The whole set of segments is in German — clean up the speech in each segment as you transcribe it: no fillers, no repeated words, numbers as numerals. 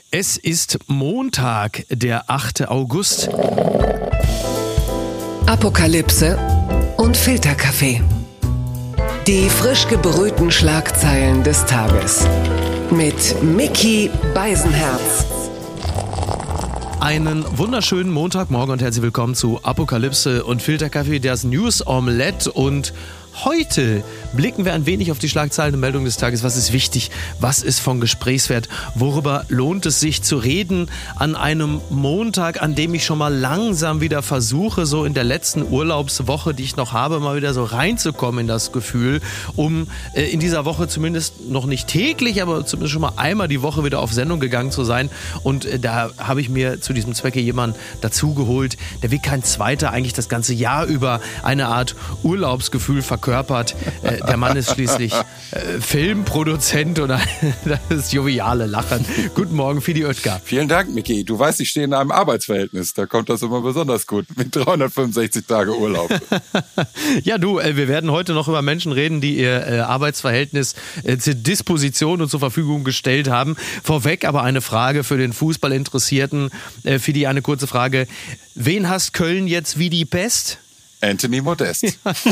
Es ist Montag, der 8. August. Apokalypse und Filterkaffee. Die frisch gebrühten Schlagzeilen des Tages. Mit Micky Beisenherz. Einen wunderschönen Montagmorgen und herzlich willkommen zu Apokalypse und Filterkaffee, das News Omelette. Und heute blicken wir ein wenig auf die Schlagzeilen und Meldungen des Tages. Was ist wichtig? Was ist von Gesprächswert? Worüber lohnt es sich zu reden an einem Montag, an dem ich schon mal langsam wieder versuche, so in der letzten Urlaubswoche, die ich noch habe, mal wieder so reinzukommen in das Gefühl, um in dieser Woche zumindest noch nicht täglich, aber zumindest schon mal einmal die Woche wieder auf Sendung gegangen zu sein. Und da habe ich mir zu diesem Zwecke jemanden dazugeholt, der wie kein zweiter eigentlich das ganze Jahr über eine Art Urlaubsgefühl verkörpert. Der Mann ist schließlich Filmproduzent und das joviale Lachen. Guten Morgen, Fidi Oetker. Vielen Dank, Micky. Du weißt, ich stehe in einem Arbeitsverhältnis. Da kommt das immer besonders gut mit 365 Tage Urlaub. Ja, wir werden heute noch über Menschen reden, die ihr Arbeitsverhältnis zur Disposition und zur Verfügung gestellt haben. Vorweg aber eine Frage für den Fußballinteressierten. Fidi, eine kurze Frage. Wen hasst Köln jetzt wie die Pest? Anthony Modest.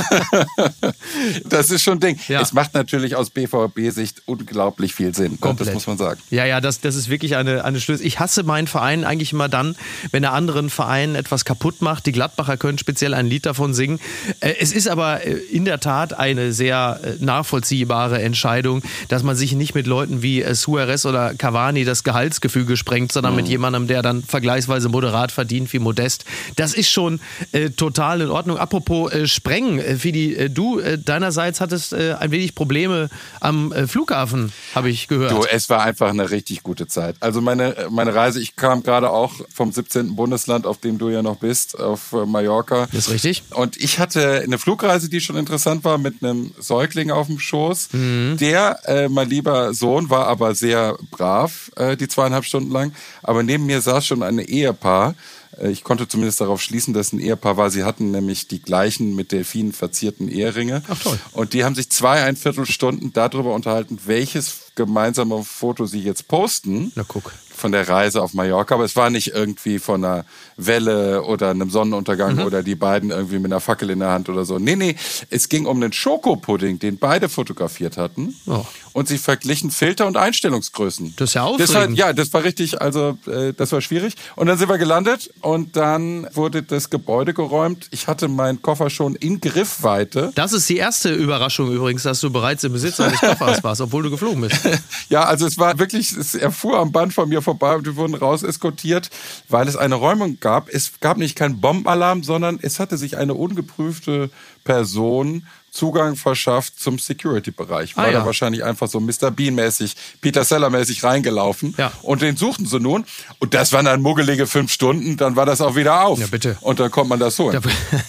Das ist schon ein Ding. Ja. Es macht natürlich aus BVB-Sicht unglaublich viel Sinn. Komplett. Das muss man sagen. Ja, das ist wirklich eine Schlüssel. Ich hasse meinen Verein eigentlich immer dann, wenn er anderen Vereinen etwas kaputt macht. Die Gladbacher können speziell ein Lied davon singen. Es ist aber in der Tat eine sehr nachvollziehbare Entscheidung, dass man sich nicht mit Leuten wie Suarez oder Cavani das Gehaltsgefüge sprengt, sondern mit jemandem, der dann vergleichsweise moderat verdient wie Modest. Das ist schon total in Ordnung. Apropos Sprengen, Fidi, du deinerseits hattest ein wenig Probleme am Flughafen, habe ich gehört. Du, es war einfach eine richtig gute Zeit. Also meine Reise, ich kam gerade auch vom 17. Bundesland, auf dem du ja noch bist, auf Mallorca. Das ist richtig. Und ich hatte eine Flugreise, die schon interessant war, mit einem Säugling auf dem Schoß. Der, mein lieber Sohn, war aber sehr brav, die 2,5 Stunden lang. Aber neben mir saß schon ein Ehepaar. Ich konnte zumindest darauf schließen, dass ein Ehepaar war. Sie hatten nämlich die gleichen mit Delfinen verzierten Eheringe. Ach toll. Und die haben sich 2,25 Stunden darüber unterhalten, welches gemeinsame Foto sie jetzt posten. Na guck. Von der Reise auf Mallorca. Aber es war nicht irgendwie von einer Welle oder einem Sonnenuntergang oder die beiden irgendwie mit einer Fackel in der Hand oder so. Nee, es ging um einen Schokopudding, den beide fotografiert hatten. Oh. Und sie verglichen Filter und Einstellungsgrößen. Das ist ja aufregend. Das war richtig, also das war schwierig. Und dann sind wir gelandet und dann wurde das Gebäude geräumt. Ich hatte meinen Koffer schon in Griffweite. Das ist die erste Überraschung übrigens, dass du bereits im Besitz eines Koffers warst, obwohl du geflogen bist. Ja, also es war wirklich, er fuhr am Band von mir vorbei und wir wurden raus eskortiert, weil es eine Räumung gab. Es gab nicht keinen Bombenalarm, sondern es hatte sich eine ungeprüfte Person Zugang verschafft zum Security-Bereich. War da wahrscheinlich einfach so Mr. Bean-mäßig, Peter Seller-mäßig reingelaufen. Ja. Und den suchten sie nun. Und das waren dann muggelige 5 Stunden, dann war das auch wieder auf. Ja, bitte. Und dann konnte man das holen.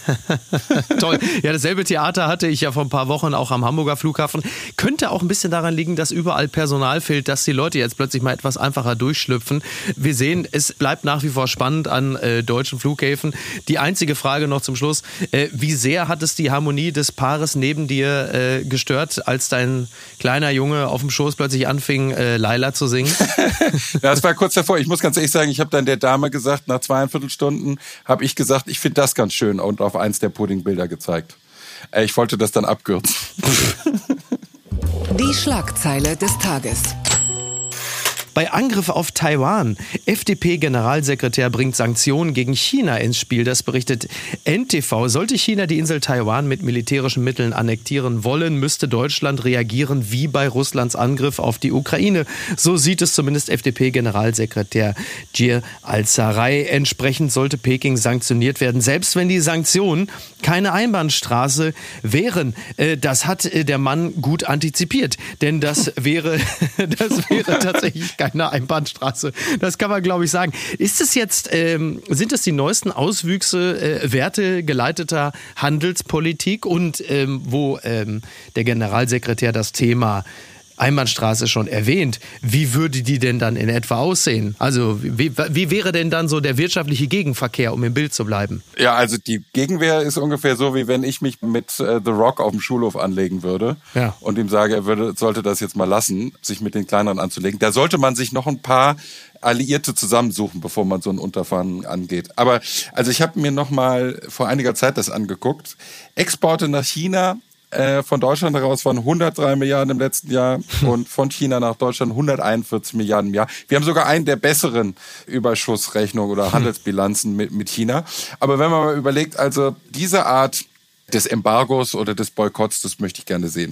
Ja, toll. Ja, dasselbe Theater hatte ich ja vor ein paar Wochen auch am Hamburger Flughafen. Könnte auch ein bisschen daran liegen, dass überall Personal fehlt, dass die Leute jetzt plötzlich mal etwas einfacher durchschlüpfen. Wir sehen, es bleibt nach wie vor spannend an deutschen Flughäfen. Die einzige Frage noch zum Schluss. Wie sehr hat es die Harmonie des Paares neben dir gestört, als dein kleiner Junge auf dem Schoß plötzlich anfing, Laila zu singen? Ja, das war kurz davor. Ich muss ganz ehrlich sagen, ich habe dann der Dame gesagt, nach 2,25 Stunden habe ich gesagt, ich finde das ganz schön und auf eins der Puddingbilder gezeigt. Ich wollte das dann abkürzen. Die Schlagzeile des Tages. Bei Angriff auf Taiwan. FDP-Generalsekretär bringt Sanktionen gegen China ins Spiel. Das berichtet NTV. Sollte China die Insel Taiwan mit militärischen Mitteln annektieren wollen, müsste Deutschland reagieren wie bei Russlands Angriff auf die Ukraine. So sieht es zumindest FDP-Generalsekretär Gir Al-Sarraj. Entsprechend sollte Peking sanktioniert werden, selbst wenn die Sanktionen keine Einbahnstraße wären. Das hat der Mann gut antizipiert, denn das wäre tatsächlich keine Einbahnstraße. Das kann man, glaube ich, sagen. Ist es jetzt, sind es die neuesten Auswüchse wertegeleiteter Handelspolitik und wo der Generalsekretär das Thema Einbahnstraße schon erwähnt. Wie würde die denn dann in etwa aussehen? Also wie wäre denn dann so der wirtschaftliche Gegenverkehr, um im Bild zu bleiben? Ja, also die Gegenwehr ist ungefähr so, wie wenn ich mich mit The Rock auf dem Schulhof anlegen würde und ihm sage, er sollte das jetzt mal lassen, sich mit den Kleineren anzulegen. Da sollte man sich noch ein paar Alliierte zusammensuchen, bevor man so ein Unterfangen angeht. Aber also ich habe mir noch mal vor einiger Zeit das angeguckt. Exporte nach China von Deutschland heraus waren 103 Milliarden im letzten Jahr und von China nach Deutschland 141 Milliarden im Jahr. Wir haben sogar einen der besseren Überschussrechnungen oder Handelsbilanzen mit China. Aber wenn man mal überlegt, also diese Art des Embargos oder des Boykotts, das möchte ich gerne sehen.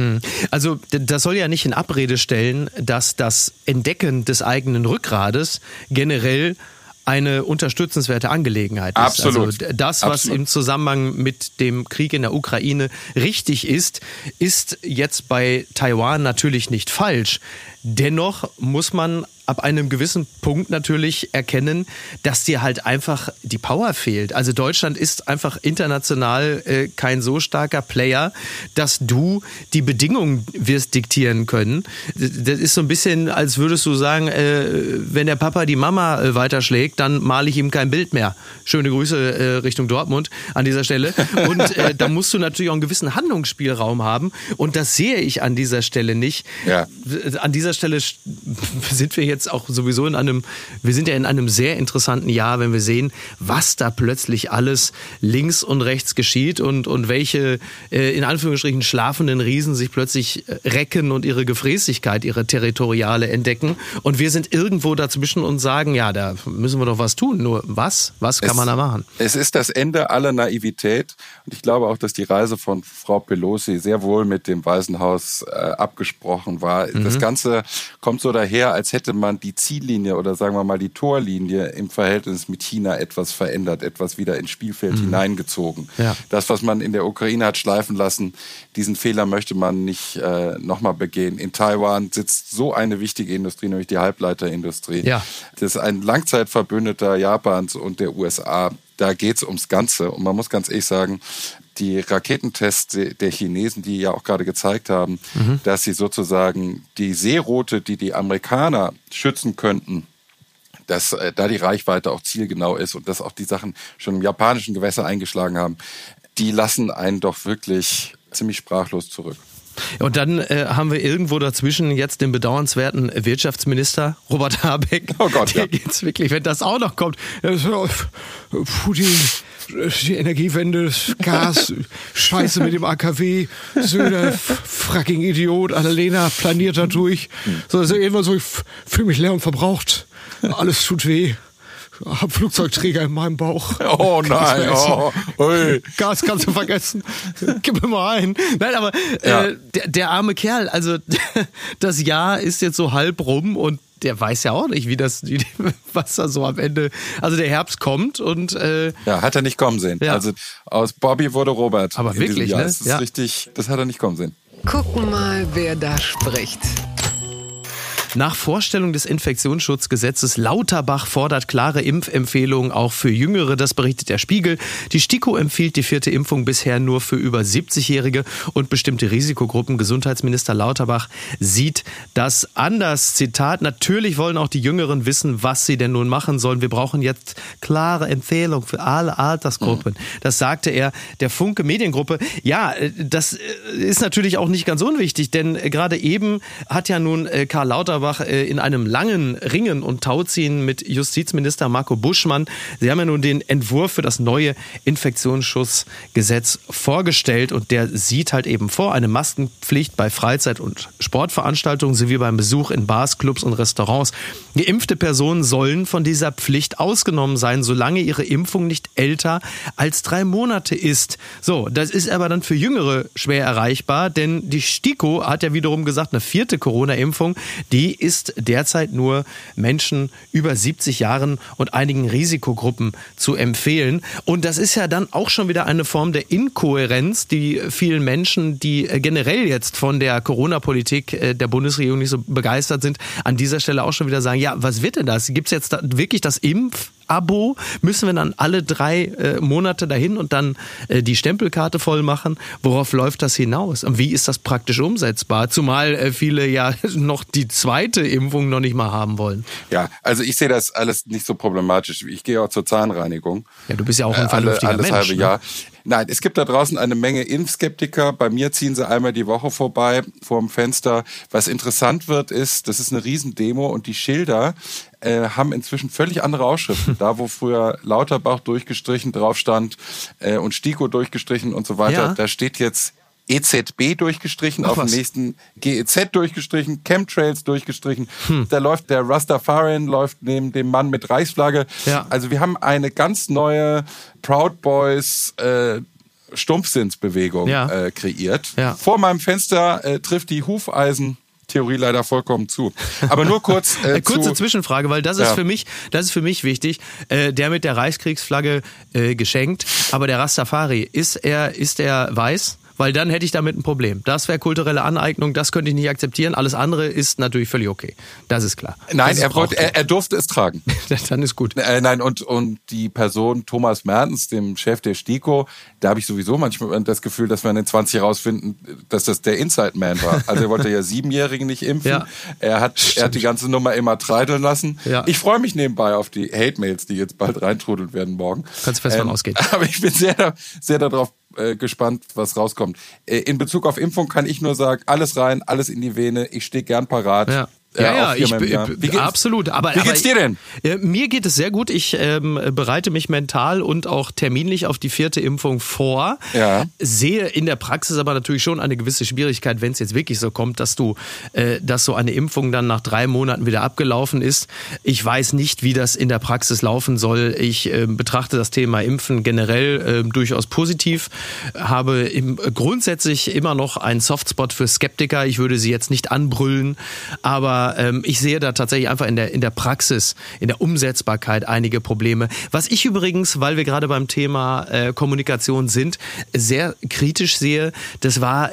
Also das soll ja nicht in Abrede stellen, dass das Entdecken des eigenen Rückgrades generell eine unterstützenswerte Angelegenheit ist. Absolut. Also das, was im Zusammenhang mit dem Krieg in der Ukraine richtig ist jetzt bei Taiwan natürlich nicht falsch. Dennoch muss man ab einem gewissen Punkt natürlich erkennen, dass dir halt einfach die Power fehlt. Also Deutschland ist einfach international kein so starker Player, dass du die Bedingungen wirst diktieren können. Das ist so ein bisschen, als würdest du sagen, wenn der Papa die Mama weiterschlägt, dann male ich ihm kein Bild mehr. Schöne Grüße Richtung Dortmund an dieser Stelle. Und da musst du natürlich auch einen gewissen Handlungsspielraum haben. Und das sehe ich an dieser Stelle nicht. Ja. An dieser Stelle sind wir jetzt auch sowieso in einem sehr interessanten Jahr, wenn wir sehen, was da plötzlich alles links und rechts geschieht und welche in Anführungsstrichen schlafenden Riesen sich plötzlich recken und ihre Gefräßigkeit, ihre territoriale entdecken. Und wir sind irgendwo dazwischen und sagen, ja, da müssen wir doch was tun. Nur was? Was kann man da machen? Es ist das Ende aller Naivität. Und ich glaube auch, dass die Reise von Frau Pelosi sehr wohl mit dem Weißen Haus abgesprochen war. Das Ganze kommt so daher, als hätte man die Ziellinie oder sagen wir mal die Torlinie im Verhältnis mit China etwas verändert, etwas wieder ins Spielfeld hineingezogen. Ja. Das, was man in der Ukraine hat schleifen lassen, diesen Fehler möchte man nicht nochmal begehen. In Taiwan sitzt so eine wichtige Industrie, nämlich die Halbleiterindustrie. Ja. Das ist ein Langzeitverbündeter Japans und der USA. Da geht's ums Ganze. Und man muss ganz ehrlich sagen, die Raketentests der Chinesen, die ja auch gerade gezeigt haben, dass sie sozusagen die Seeroute, die Amerikaner schützen könnten, dass da die Reichweite auch zielgenau ist und dass auch die Sachen schon im japanischen Gewässer eingeschlagen haben, die lassen einen doch wirklich ziemlich sprachlos zurück. Und dann haben wir irgendwo dazwischen jetzt den bedauernswerten Wirtschaftsminister Robert Habeck. Oh Gott, ja. Jetzt wirklich, wenn das auch noch kommt. Putin, die Energiewende, das Gas, Scheiße mit dem AKW, Söder, fucking Idiot, Annalena planiert da durch. So, also irgendwann so, ich fühle mich leer und verbraucht. Alles tut weh. Hab Flugzeugträger in meinem Bauch. Oh nein, Gas kannst du vergessen. Gib mir mal ein. Nein, aber der arme Kerl, also das Jahr ist jetzt so halb rum und der weiß ja auch nicht, was da so am Ende, also der Herbst kommt und hat er nicht kommen sehen. Ja. Also aus Bobby wurde Robert. Aber wirklich, ne? Das ist richtig, das hat er nicht kommen sehen. Gucken mal, wer da spricht. Nach Vorstellung des Infektionsschutzgesetzes Lauterbach fordert klare Impfempfehlungen auch für Jüngere. Das berichtet der Spiegel. Die STIKO empfiehlt die 4. Impfung bisher nur für über 70-Jährige und bestimmte Risikogruppen. Gesundheitsminister Lauterbach sieht das anders. Zitat: Natürlich wollen auch die Jüngeren wissen, was sie denn nun machen sollen. Wir brauchen jetzt klare Empfehlungen für alle Altersgruppen. Das sagte er der Funke Mediengruppe. Ja, das ist natürlich auch nicht ganz unwichtig, denn gerade eben hat ja nun Karl Lauterbach in einem langen Ringen und Tauziehen mit Justizminister Marco Buschmann. Sie haben ja nun den Entwurf für das neue Infektionsschutzgesetz vorgestellt und der sieht halt eben vor eine Maskenpflicht bei Freizeit- und Sportveranstaltungen sowie beim Besuch in Bars, Clubs und Restaurants. Geimpfte Personen sollen von dieser Pflicht ausgenommen sein, solange ihre Impfung nicht älter als 3 Monate ist. So, das ist aber dann für Jüngere schwer erreichbar, denn die STIKO hat ja wiederum gesagt, eine 4. Corona-Impfung, die ist derzeit nur Menschen über 70 Jahren und einigen Risikogruppen zu empfehlen. Und das ist ja dann auch schon wieder eine Form der Inkohärenz, die vielen Menschen, die generell jetzt von der Corona-Politik der Bundesregierung nicht so begeistert sind, an dieser Stelle auch schon wieder sagen, ja, was wird denn das? Gibt es jetzt wirklich das Impfabo? Müssen wir dann alle 3 Monate dahin und dann die Stempelkarte voll machen? Worauf läuft das hinaus? Und wie ist das praktisch umsetzbar? Zumal viele ja noch die 2. Impfung noch nicht mal haben wollen. Ja, also ich sehe das alles nicht so problematisch. Ich gehe auch zur Zahnreinigung. Ja, du bist ja auch ein vernünftiger Mensch. Halbe Jahr. Nein, es gibt da draußen eine Menge Impfskeptiker. Bei mir ziehen sie einmal die Woche vorbei vor dem Fenster. Was interessant wird, ist, das ist eine Riesendemo und die Schilder haben inzwischen völlig andere Ausschriften. Da, wo früher Lauterbach durchgestrichen drauf stand und STIKO durchgestrichen und so weiter, da steht jetzt EZB durchgestrichen, auf dem nächsten GEZ durchgestrichen, Chemtrails durchgestrichen. Da läuft der Rastafarian, läuft neben dem Mann mit Reichsflagge. Ja. Also wir haben eine ganz neue Proud Boys Stumpfsinnsbewegung kreiert. Ja. Vor meinem Fenster trifft die Hufeisen-Theorie leider vollkommen zu. Aber nur kurz. Kurze Zwischenfrage, weil das ist für mich wichtig. Der mit der Reichskriegsflagge geschenkt, aber der Rastafari, ist er weiß? Weil dann hätte ich damit ein Problem. Das wäre kulturelle Aneignung, das könnte ich nicht akzeptieren. Alles andere ist natürlich völlig okay. Das ist klar. Nein, er durfte es tragen. Dann ist gut. Nein, und die Person Thomas Mertens, dem Chef der STIKO, da habe ich sowieso manchmal das Gefühl, dass wir in den 20 herausfinden, dass das der Inside Man war. Also er wollte ja 7-Jährigen nicht impfen. Ja. Er hat die ganze Nummer immer treideln lassen. Ja. Ich freue mich nebenbei auf die Hate-Mails, die jetzt bald reintrudeln werden morgen. Kannst du fest von ausgehen. Aber ich bin sehr, sehr darauf gespannt, was rauskommt. In Bezug auf Impfung kann ich nur sagen, alles rein, alles in die Vene. Ich stehe gern parat. Ja. Absolut. Wie geht's dir denn? Mir geht es sehr gut. Ich bereite mich mental und auch terminlich auf die 4. Impfung vor. Ja. Sehe in der Praxis aber natürlich schon eine gewisse Schwierigkeit, wenn es jetzt wirklich so kommt, dass so eine Impfung dann nach 3 Monaten wieder abgelaufen ist. Ich weiß nicht, wie das in der Praxis laufen soll. Ich betrachte das Thema Impfen generell durchaus positiv. Habe grundsätzlich immer noch einen Softspot für Skeptiker. Ich würde sie jetzt nicht anbrüllen, aber ich sehe da tatsächlich einfach in der Praxis, in der Umsetzbarkeit einige Probleme. Was ich übrigens, weil wir gerade beim Thema Kommunikation sind, sehr kritisch sehe, das war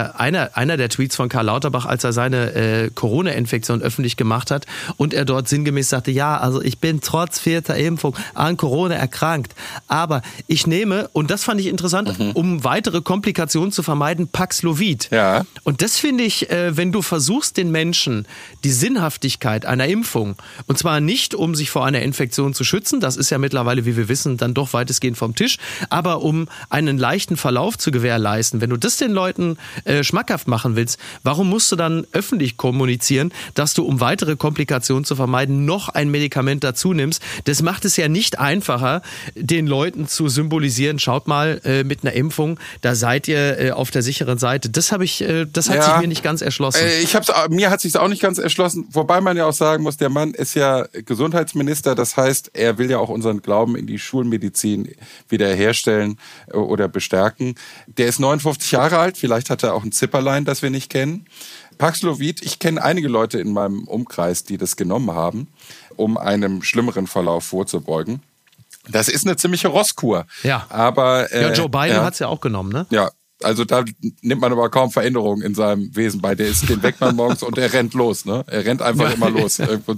einer der Tweets von Karl Lauterbach, als er seine Corona-Infektion öffentlich gemacht hat und er dort sinngemäß sagte, ja, also ich bin trotz 4. Impfung an Corona erkrankt, aber ich nehme, und das fand ich interessant, um weitere Komplikationen zu vermeiden, Paxlovid. Ja. Und das finde ich, wenn du versuchst, den Menschen die Sinnhaftigkeit einer Impfung, und zwar nicht, um sich vor einer Infektion zu schützen, das ist ja mittlerweile, wie wir wissen, dann doch weitestgehend vom Tisch, aber um einen leichten Verlauf zu gewährleisten. Wenn du das den Leuten schmackhaft machen willst, warum musst du dann öffentlich kommunizieren, dass du, um weitere Komplikationen zu vermeiden, noch ein Medikament dazu nimmst? Das macht es ja nicht einfacher, den Leuten zu symbolisieren, schaut mal, mit einer Impfung, da seid ihr auf der sicheren Seite. Das hat sich mir nicht ganz erschlossen. Mir hat sich auch nicht ganz erschlossen, wobei man ja auch sagen muss, der Mann ist ja Gesundheitsminister, das heißt, er will ja auch unseren Glauben in die Schulmedizin wiederherstellen oder bestärken. Der ist 59 Jahre alt, vielleicht hat er auch ein Zipperlein, das wir nicht kennen. Paxlovid, ich kenne einige Leute in meinem Umkreis, die das genommen haben, um einem schlimmeren Verlauf vorzubeugen. Das ist eine ziemliche Rosskur. Ja. Aber Joe Biden hat es ja auch genommen, ne? Ja. Also da nimmt man aber kaum Veränderungen in seinem Wesen bei. Den weckt man morgens und er rennt los, ne? Er rennt einfach immer los.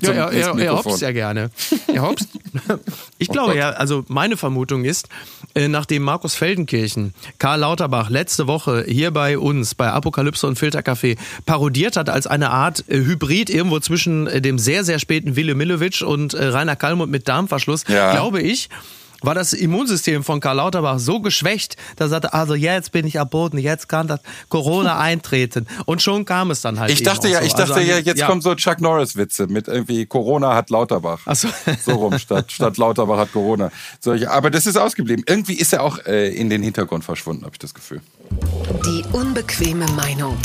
Er hopst ja gerne. Er hopst. Ich glaube also meine Vermutung ist, nachdem Markus Feldenkirchen Karl Lauterbach letzte Woche hier bei uns, bei Apokalypse und Filtercafé, parodiert hat als eine Art Hybrid irgendwo zwischen dem sehr, sehr späten Wille Millowitsch und Rainer Kallmund mit Darmverschluss, glaube ich, war das Immunsystem von Karl Lauterbach so geschwächt, dass er sagte, also jetzt bin ich am Boden, jetzt kann das Corona eintreten. Und schon kam es dann halt. Ich dachte jetzt kommen so Chuck Norris-Witze mit irgendwie Corona hat Lauterbach. Ach so. So rum, statt Lauterbach hat Corona. Aber das ist ausgeblieben. Irgendwie ist er auch in den Hintergrund verschwunden, habe ich das Gefühl. Die unbequeme Meinung.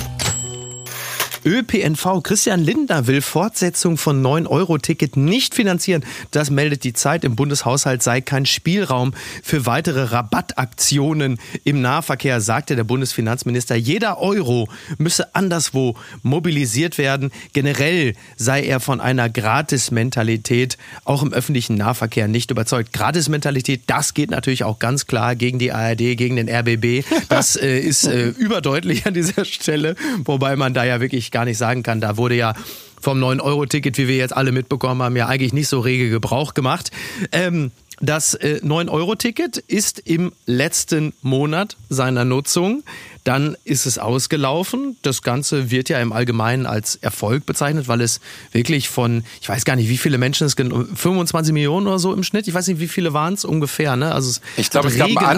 ÖPNV. Christian Lindner will Fortsetzung von 9-Euro-Ticket nicht finanzieren. Das meldet die Zeit. Im Bundeshaushalt sei kein Spielraum für weitere Rabattaktionen im Nahverkehr, sagte der Bundesfinanzminister. Jeder Euro müsse anderswo mobilisiert werden. Generell sei er von einer Gratis-Mentalität auch im öffentlichen Nahverkehr nicht überzeugt. Gratis-Mentalität, das geht natürlich auch ganz klar gegen die ARD, gegen den RBB. Das ist überdeutlich an dieser Stelle, wobei man da ja wirklich gar nicht sagen kann, da wurde ja vom 9-Euro-Ticket, wie wir jetzt alle mitbekommen haben, ja eigentlich nicht so rege Gebrauch gemacht. Das 9-Euro-Ticket ist im letzten Monat seiner Nutzung. Dann ist es ausgelaufen. Das Ganze wird ja im Allgemeinen als Erfolg bezeichnet, weil es wirklich von, ich weiß gar nicht, wie viele Menschen es gibt, 25 Millionen oder so im Schnitt. Ich weiß nicht, wie viele waren es ungefähr. Ne? Also ich glaube, es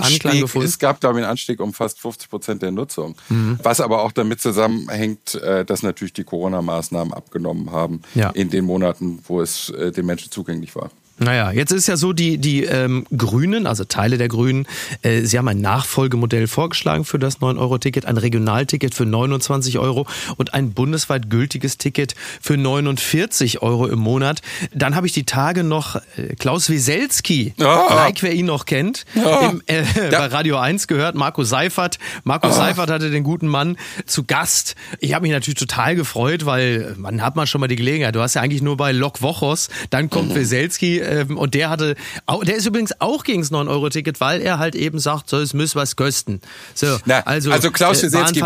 gab einen Anstieg um fast 50% der Nutzung. Was aber auch damit zusammenhängt, dass natürlich die Corona-Maßnahmen abgenommen haben in den Monaten, wo es den Menschen zugänglich war. Naja, jetzt ist ja so, die Grünen, also Teile der Grünen, sie haben ein Nachfolgemodell vorgeschlagen für das 9-Euro-Ticket, ein Regionalticket für 29 Euro und ein bundesweit gültiges Ticket für 49 Euro im Monat. Dann habe ich die Tage noch Klaus Wieselski, like wer ihn noch kennt, bei Radio 1 gehört, Marco Seifert. Marco Seifert hatte den guten Mann zu Gast. Ich habe mich natürlich total gefreut, weil man hat schon mal die Gelegenheit. Du hast ja eigentlich nur bei Lok Wochos, dann kommt Wieselski, und der ist übrigens auch gegen das 9-Euro-Ticket, weil er halt eben sagt, so, es muss was kosten. So, also Klaus Wieselski,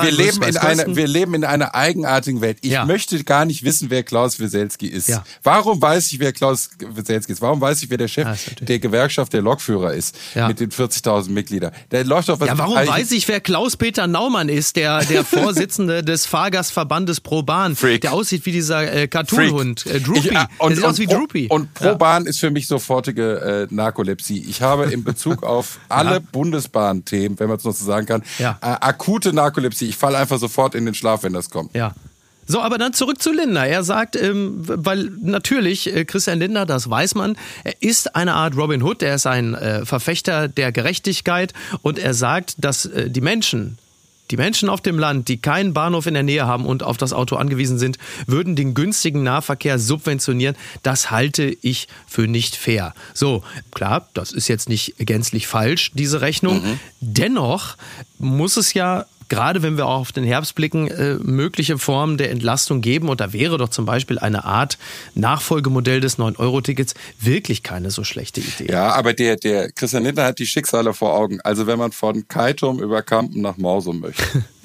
wir leben in einer eigenartigen Welt. Ich möchte gar nicht wissen, wer Klaus Wieselski ist. Ja. Warum weiß ich, wer Klaus Wieselski ist? Warum weiß ich, wer der Chef der Gewerkschaft der Lokführer ist mit den 40.000 Mitgliedern? Da läuft doch was. Ja, warum weiß ich, wer Klaus-Peter Naumann ist, der Vorsitzende des Fahrgastverbandes ProBahn, der aussieht wie dieser Cartoon-Hund, Droopy. Der sieht aus wie Droopy. Und ProBahn ist für mich sofortige Narkolepsie. Ich habe in Bezug auf alle Bundesbahn-Themen, wenn man es noch so sagen kann, akute Narkolepsie. Ich falle einfach sofort in den Schlaf, wenn das kommt. Ja. So, aber dann zurück zu Lindner. Er sagt, weil natürlich Christian Lindner, das weiß man, er ist eine Art Robin Hood, er ist ein Verfechter der Gerechtigkeit und er sagt, dass die Menschen auf dem Land, die keinen Bahnhof in der Nähe haben und auf das Auto angewiesen sind, würden den günstigen Nahverkehr subventionieren. Das halte ich für nicht fair. So, klar, das ist jetzt nicht gänzlich falsch, diese Rechnung. Dennoch muss es ja, gerade wenn wir auch auf den Herbst blicken, mögliche Formen der Entlastung geben. Und da wäre doch zum Beispiel eine Art Nachfolgemodell des 9-Euro-Tickets wirklich keine so schlechte Idee. Ja, aber der Christian Lindner hat die Schicksale vor Augen. Also wenn man von Keitum über Kampen nach Mausum möchte,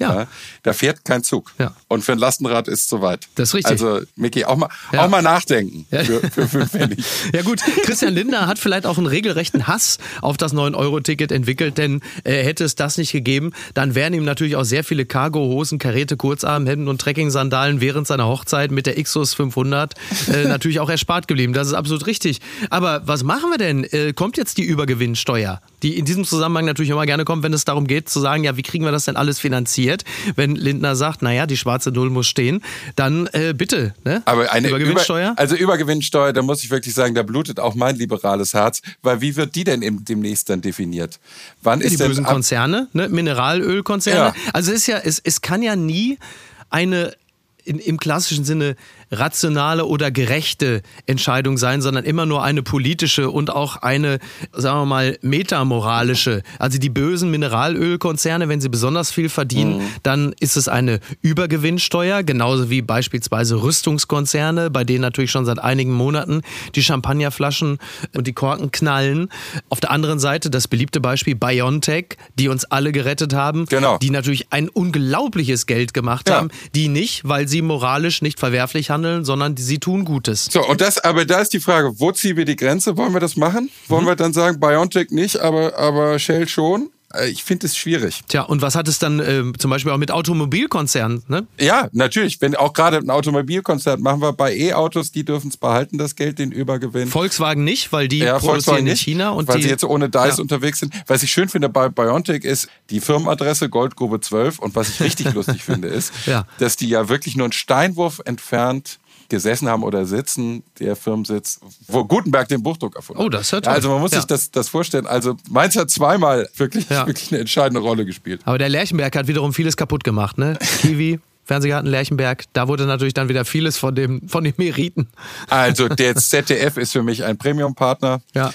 da fährt kein Zug. Ja. Und für ein Lastenrad ist es soweit. Das ist richtig. Also Micky, auch mal nachdenken für 5 Pfennig. Ja gut, Christian Lindner hat vielleicht auch einen regelrechten Hass auf das 9-Euro-Ticket entwickelt, denn hätte es das nicht gegeben, dann wären ihm natürlich auch sehr viele Cargo-Hosen, Karete, Kurzarmhemden und Trekking-Sandalen während seiner Hochzeit mit der Xus 500 natürlich auch erspart geblieben. Das ist absolut richtig. Aber was machen wir denn? Kommt jetzt die Übergewinnsteuer, die in diesem Zusammenhang natürlich immer gerne kommt, wenn es darum geht zu sagen, ja, wie kriegen wir das denn alles finanziert? Wenn Lindner sagt, naja, die schwarze Null muss stehen, dann bitte, ne? Aber eine Übergewinnsteuer? Übergewinnsteuer, da muss ich wirklich sagen, da blutet auch mein liberales Herz, weil wie wird die denn demnächst dann definiert? Wann ist die bösen Konzerne, ne? Mineralölkonzerne. Ja. Also es kann ja nie eine im klassischen Sinne rationale oder gerechte Entscheidung sein, sondern immer nur eine politische und auch eine, sagen wir mal, metamoralische. Also die bösen Mineralölkonzerne, wenn sie besonders viel verdienen, dann ist es eine Übergewinnsteuer, genauso wie beispielsweise Rüstungskonzerne, bei denen natürlich schon seit einigen Monaten die Champagnerflaschen und die Korken knallen. Auf der anderen Seite das beliebte Beispiel BioNTech, die uns alle gerettet haben, die natürlich ein unglaubliches Geld gemacht haben, die nicht, weil sie moralisch nicht verwerflich handeln, sondern sie tun Gutes. So, aber da ist die Frage, wo ziehen wir die Grenze? Wollen wir das machen? Wollen wir dann sagen, BioNTech nicht, aber Shell schon? Ich finde es schwierig. Tja, und was hat es dann zum Beispiel auch mit Automobilkonzernen? Ne? Ja, natürlich. Wenn auch gerade ein Automobilkonzern machen wir bei E-Autos, die dürfen es behalten, das Geld, den Übergewinn. Volkswagen nicht, weil die produzieren in China. Und weil sie jetzt ohne DICE unterwegs sind. Was ich schön finde bei BioNTech ist die Firmenadresse Goldgrube 12. Und was ich richtig lustig finde ist, dass die ja wirklich nur einen Steinwurf entfernt gesessen haben oder sitzen, der Firmensitz, wo Gutenberg den Buchdruck erfunden hat. Oh, das ist ja toll. Also man muss sich das vorstellen. Also Mainz hat zweimal wirklich eine entscheidende Rolle gespielt. Aber der Lerchenberg hat wiederum vieles kaputt gemacht, ne? Kiwi, Fernsehgarten Lerchenberg, da wurde natürlich dann wieder vieles von den Meriten. Also der ZDF ist für mich ein Premium-Partner. Ja.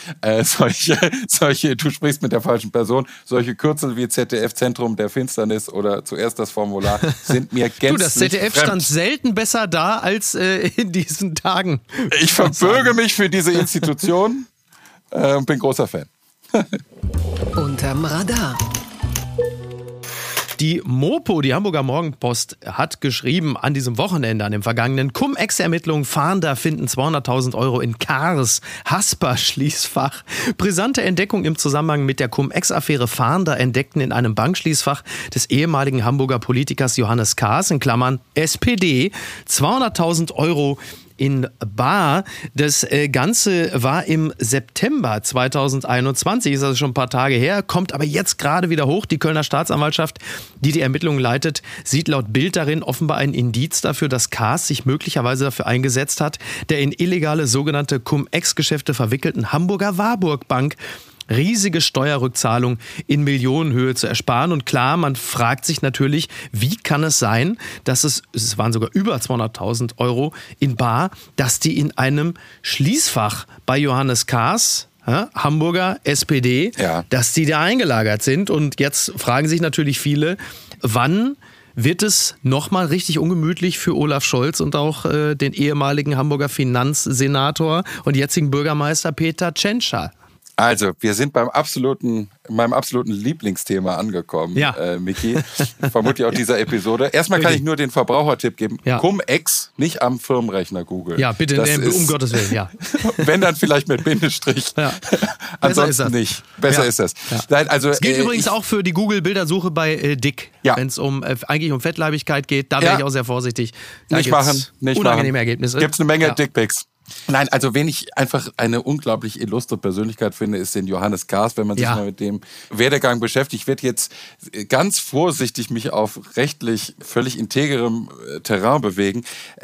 Solche, du sprichst mit der falschen Person, solche Kürzel wie ZDF Zentrum der Finsternis oder zuerst das Formular sind mir gänzlich das ZDF fremd. Stand selten besser da als in diesen Tagen. Ich verbürge mich für diese Institution und bin großer Fan. Unterm Radar. Die Mopo, die Hamburger Morgenpost, hat geschrieben an diesem Wochenende, an dem vergangenen, Cum-Ex-Ermittlungen, Fahnder finden 200.000 € in Kars, Hasper-Schließfach. Brisante Entdeckung im Zusammenhang mit der Cum-Ex-Affäre. Fahnder entdeckten in einem Bankschließfach des ehemaligen Hamburger Politikers Johannes Kars, in Klammern SPD, 200.000 € in bar. Das Ganze war im September 2021, ist also schon ein paar Tage her, kommt aber jetzt gerade wieder hoch. Die Kölner Staatsanwaltschaft, die die Ermittlungen leitet, sieht laut Bild darin offenbar ein Indiz dafür, dass Kars sich möglicherweise dafür eingesetzt hat, der in illegale sogenannte Cum-Ex-Geschäfte verwickelten Hamburger Warburg Bank riesige Steuerrückzahlung in Millionenhöhe zu ersparen. Und klar, man fragt sich natürlich, wie kann es sein, dass es waren sogar über 200.000 € in bar, dass die in einem Schließfach bei Johannes Kars, Hamburger SPD, dass die da eingelagert sind. Und jetzt fragen sich natürlich viele, wann wird es nochmal richtig ungemütlich für Olaf Scholz und auch den ehemaligen Hamburger Finanzsenator und jetzigen Bürgermeister Peter Tschentscher? Also, wir sind meinem absoluten Lieblingsthema angekommen, Micky. Vermutlich auch dieser Episode. Erstmal kann ich nur den Verbrauchertipp geben. Ja. Cum-Ex nicht am Firmenrechner googeln. Ja, bitte, um Gottes Willen, ja. Wenn dann vielleicht mit Bindestrich. Ja. Ansonsten nicht. Besser ist das. Ja. Nein, also, das gilt übrigens auch für die Google-Bildersuche bei Dick. Ja. Wenn es eigentlich um Fettleibigkeit geht, da wäre ich auch sehr vorsichtig. Da nicht machen. Unangenehme Ergebnisse. Gibt's eine Menge Dickpics. Nein, also wen ich einfach eine unglaublich illustre Persönlichkeit finde, ist den Johannes Kars, wenn man sich mal mit dem Werdegang beschäftigt. Ich werde jetzt ganz vorsichtig mich auf rechtlich völlig integerem Terrain bewegen.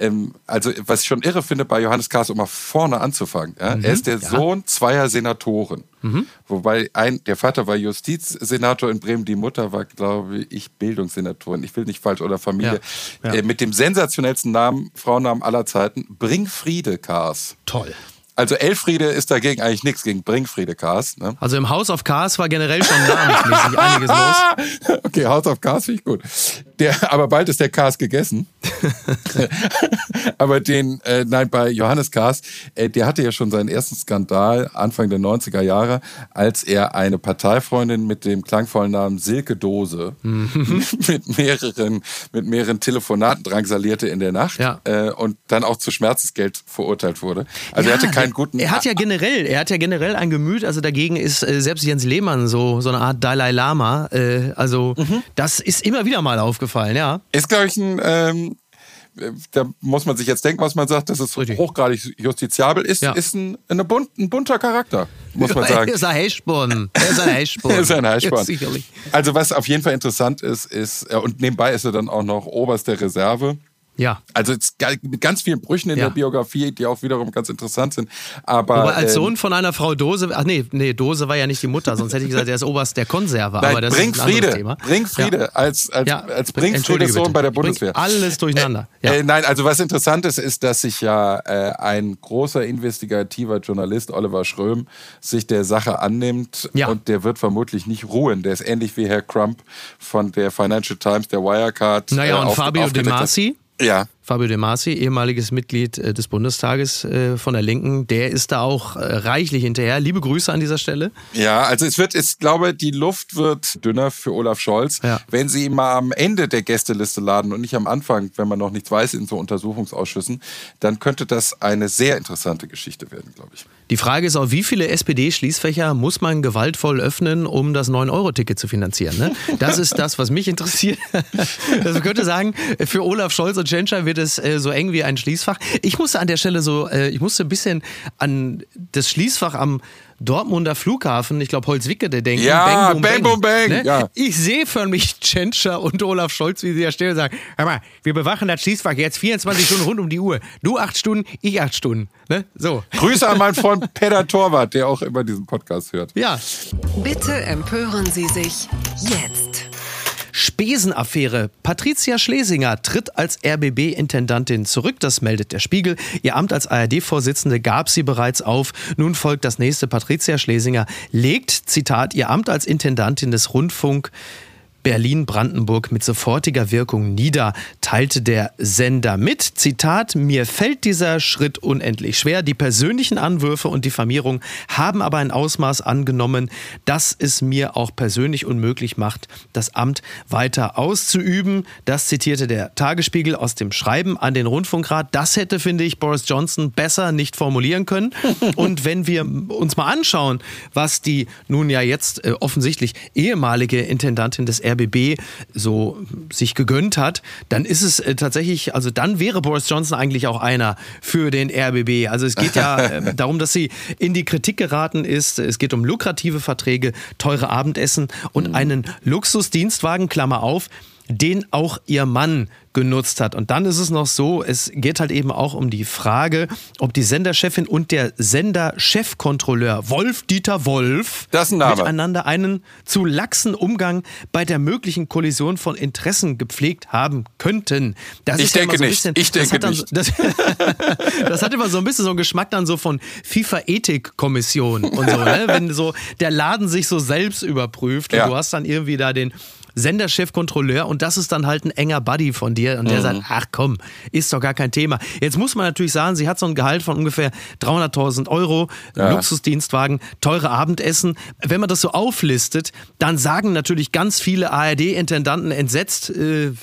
Also was ich schon irre finde bei Johannes Kars, um mal vorne anzufangen. Er ist der Sohn zweier Senatoren. Wobei der Vater war Justizsenator in Bremen, die Mutter war, glaube ich, Bildungssenatorin. Ich will nicht falsch, oder Familie. Mit dem sensationellsten Frauennamen aller Zeiten, Bringfriede Kars. Toll. Also Elfriede ist dagegen eigentlich nichts gegen Bringfriede Kars. Ne? Also im House of Kars war generell schon namensmäßig einiges los. Okay, House of Kars finde ich gut. Aber bald ist der Kars gegessen. Aber bei Johannes Kars, der hatte ja schon seinen ersten Skandal Anfang der 90er Jahre, als er eine Parteifreundin mit dem klangvollen Namen Silke Dose mit mehreren Telefonaten drangsalierte in der Nacht und dann auch zu Schmerzensgeld verurteilt wurde. Also er hatte keinen guten... Er hat ja generell ein Gemüt, also dagegen ist selbst Jens Lehmann so eine Art Dalai Lama. Das ist immer wieder mal aufgefallen, ja. Ist, glaube ich, da muss man sich jetzt denken, was man sagt, dass es hochgradig justiziabel ist, ist ein bunter Charakter, muss man sagen. Er ist ein Heißsporn. Sicherlich. Also was auf jeden Fall interessant ist, und nebenbei ist er dann auch noch oberste Reserve. Ja. Also mit ganz vielen Brüchen in der Biografie, die auch wiederum ganz interessant sind. Aber als Sohn von einer Frau Dose, Dose war ja nicht die Mutter, sonst hätte ich gesagt, der ist Oberst der Konserve. Nein, aber das ist ein anderes Thema. Bringfriede als Bringfriedes Sohn bei der Bundeswehr. Alles durcheinander. Nein, also was interessant ist, dass sich ein großer investigativer Journalist, Oliver Schröm, sich der Sache annimmt und der wird vermutlich nicht ruhen. Der ist ähnlich wie Herr Crump von der Financial Times, der Wirecard. Und Fabio De Masi. Ja. Fabio De Masi, ehemaliges Mitglied des Bundestages von der Linken, der ist da auch reichlich hinterher. Liebe Grüße an dieser Stelle. Ja, also ich glaube, die Luft wird dünner für Olaf Scholz, wenn sie ihn mal am Ende der Gästeliste laden und nicht am Anfang, wenn man noch nichts weiß in so Untersuchungsausschüssen, dann könnte das eine sehr interessante Geschichte werden, glaube ich. Die Frage ist auch, wie viele SPD-Schließfächer muss man gewaltvoll öffnen, um das 9-Euro-Ticket zu finanzieren? Ne? Das ist das, was mich interessiert. Also man könnte sagen, für Olaf Scholz und Tschentscher wird es so eng wie ein Schließfach. Ich musste an der Stelle ein bisschen an das Schließfach am Dortmunder Flughafen, ich glaube Holzwickede, denken. Ja, Bang, Boom, Bang. Ne? Ja. Ich sehe für mich Tschentscher und Olaf Scholz, wie sie da stehen und sagen, hör mal, wir bewachen das Schließfach jetzt 24 Stunden rund um die Uhr. Du 8 Stunden, ich 8 Stunden. Ne? So. Grüße an meinen Freund Peter Torwart, der auch immer diesen Podcast hört. Ja. Bitte empören Sie sich jetzt. Spesenaffäre. Patricia Schlesinger tritt als RBB-Intendantin zurück, das meldet der Spiegel. Ihr Amt als ARD-Vorsitzende gab sie bereits auf. Nun folgt das nächste. Patricia Schlesinger legt, Zitat, ihr Amt als Intendantin des Rundfunk Berlin-Brandenburg mit sofortiger Wirkung nieder, teilte der Sender mit. Zitat: Mir fällt dieser Schritt unendlich schwer. Die persönlichen Anwürfe und Diffamierung haben aber ein Ausmaß angenommen, dass es mir auch persönlich unmöglich macht, das Amt weiter auszuüben. Das zitierte der Tagesspiegel aus dem Schreiben an den Rundfunkrat. Das hätte, finde ich, Boris Johnson besser nicht formulieren können. Und wenn wir uns mal anschauen, was die nun ja jetzt offensichtlich ehemalige Intendantin des RBB so sich gegönnt hat, dann ist es tatsächlich, also dann wäre Boris Johnson eigentlich auch einer für den RBB. Also es geht ja darum, dass sie in die Kritik geraten ist. Es geht um lukrative Verträge, teure Abendessen und einen Luxusdienstwagen, Klammer auf, den auch ihr Mann genutzt hat. Und dann ist es noch so, es geht halt eben auch um die Frage, ob die Senderchefin und der Senderchefkontrolleur Wolf-Dieter Wolf miteinander einen zu laxen Umgang bei der möglichen Kollision von Interessen gepflegt haben könnten. Ich denke nicht. Das hat immer so ein bisschen so einen Geschmack dann so von FIFA-Ethik-Kommission und so, ne? Wenn so der Laden sich so selbst überprüft und du hast dann irgendwie da den Senderchefkontrolleur und das ist dann halt ein enger Buddy von dir und der sagt, ach komm, ist doch gar kein Thema. Jetzt muss man natürlich sagen, sie hat so ein Gehalt von ungefähr 300.000 €, Luxusdienstwagen, teure Abendessen. Wenn man das so auflistet, dann sagen natürlich ganz viele ARD-Intendanten entsetzt,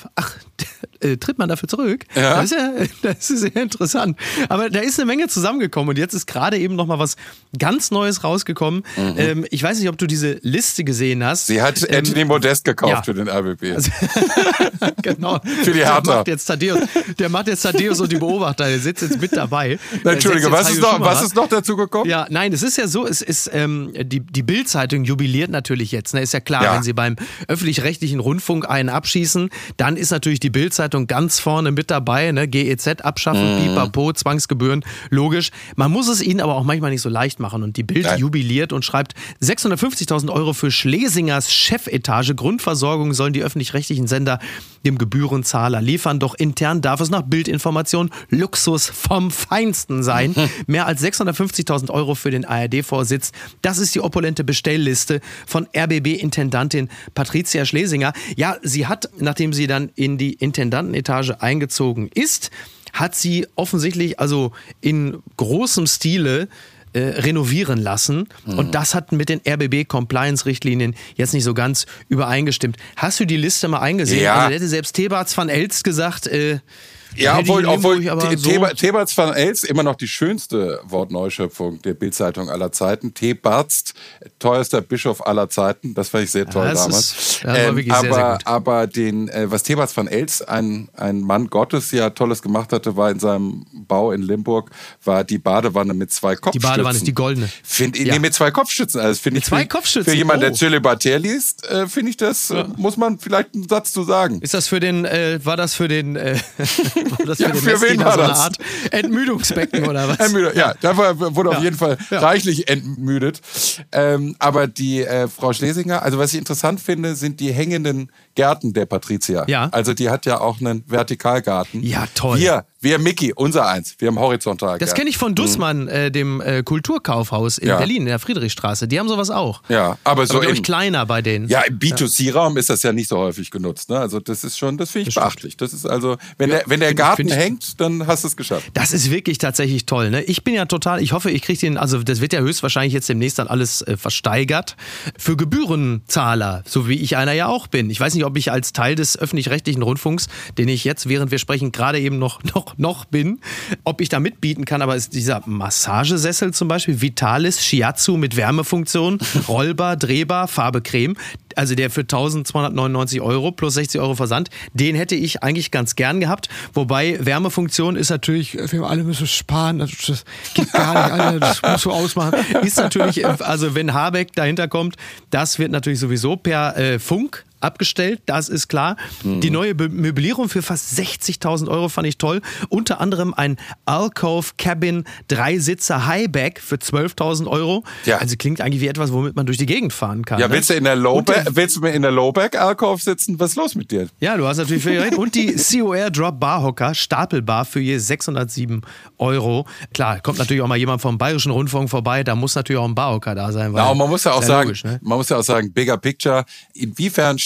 tritt man dafür zurück? Ja. Das ist sehr interessant. Aber da ist eine Menge zusammengekommen und jetzt ist gerade eben noch mal was ganz Neues rausgekommen. Ich weiß nicht, ob du diese Liste gesehen hast. Sie hat Anthony Modest gekauft für den RBB. Also, genau. Für die Hertha. Der macht jetzt Thaddeus und die Beobachter. Der sitzt jetzt mit dabei. Entschuldige, was ist noch dazu gekommen? Ja, nein, es ist ja so, es ist die Bild-Zeitung jubiliert natürlich jetzt. Ne? Ist ja klar, wenn sie beim öffentlich-rechtlichen Rundfunk einen abschießen, dann ist natürlich die Bild-Zeitung ganz vorne mit dabei. Ne? GEZ abschaffen, Pipapo, Zwangsgebühren, logisch. Man muss es ihnen aber auch manchmal nicht so leicht machen. Und die Bild jubiliert und schreibt 650.000 € für Schlesingers Chefetage. Grundversorgung sollen die öffentlich-rechtlichen Sender dem Gebührenzahler liefern. Doch intern darf es nach Bildinformation Luxus vom Feinsten sein. Mehr als 650.000 € für den ARD-Vorsitz. Das ist die opulente Bestellliste von RBB-Intendantin Patricia Schlesinger. Ja, sie hat, nachdem sie dann in die Intendantenetage eingezogen ist, hat sie offensichtlich also in großem Stile renovieren lassen. Und das hat mit den RBB-Compliance-Richtlinien jetzt nicht so ganz übereingestimmt. Hast du die Liste mal eingesehen? Ja. Also hätte selbst Thebarts van Elst gesagt, ja, obwohl Thebarts van Elst immer noch die schönste Wortneuschöpfung der Bildzeitung aller Zeiten. Thebarts, teuerster Bischof aller Zeiten. Das fand ich sehr toll damals. Das war wirklich sehr, sehr gut. Aber was Thebarts van Elst, ein Mann Gottes, ja Tolles gemacht hatte, war in seinem Bau in Limburg, war die Badewanne mit 2 Kopfstützen. Die Badewanne ist die goldene. Nee, mit 2 Kopfstützen. Also mit 2 Kopfstützen? Für jemanden, der Zölibatär liest, finde ich das, muss man vielleicht einen Satz zu sagen. Ist das für den, war das für den für wen war so eine das? Art Entmüdungsbecken oder was? Ja, da wurde auf jeden Fall reichlich entmüdet. Aber die Frau Schlesinger, also was ich interessant finde, sind die hängenden Gärten der Patricia. Ja. Also die hat ja auch einen Vertikalgarten. Ja, toll. Wir Mickey, unser eins, wir haben Horizontalgarten. Das kenne ich von Dussmann, dem Kulturkaufhaus in Berlin, in der Friedrichstraße. Die haben sowas auch. Ja, aber so glaube ich kleiner bei denen. Ja, im B2C-Raum ist das ja nicht so häufig genutzt. Ne? Also das ist schon, das finde ich beachtlich. Das ist also, wenn der Garten hängt, dann hast du es geschafft. Das ist wirklich tatsächlich toll. Ne? Ich bin ja total, ich hoffe, ich kriege den, also das wird ja höchstwahrscheinlich jetzt demnächst dann alles versteigert. Für Gebührenzahler, so wie ich einer ja auch bin. Ich weiß nicht, ob ich als Teil des öffentlich-rechtlichen Rundfunks, den ich jetzt, während wir sprechen, gerade eben noch bin, ob ich da mitbieten kann, aber ist dieser Massagesessel zum Beispiel, Vitalis Shiatsu mit Wärmefunktion, rollbar, drehbar, Farbe Creme, also der für 1.299 € plus 60 € Versand, den hätte ich eigentlich ganz gern gehabt, wobei Wärmefunktion ist natürlich, wir alle müssen sparen, das geht gar nicht, Alter, das musst du ausmachen, ist natürlich, also wenn Habeck dahinter kommt, das wird natürlich sowieso per Funk abgestellt, das ist klar. Die neue Möblierung für fast 60.000 € fand ich toll. Unter anderem ein Alcove Cabin 3-Sitzer Highback für 12.000 €. Ja. Also klingt eigentlich wie etwas, womit man durch die Gegend fahren kann. Ja, ne? willst du in der Lowback Alcove sitzen? Was ist los mit dir? Ja, du hast natürlich völlig recht. Und die COR Drop Barhocker Stapelbar für je 607 €. Klar, kommt natürlich auch mal jemand vom Bayerischen Rundfunk vorbei, da muss natürlich auch ein Barhocker da sein. Weil man muss ja auch sagen, logisch, ne? Bigger Picture. Inwiefern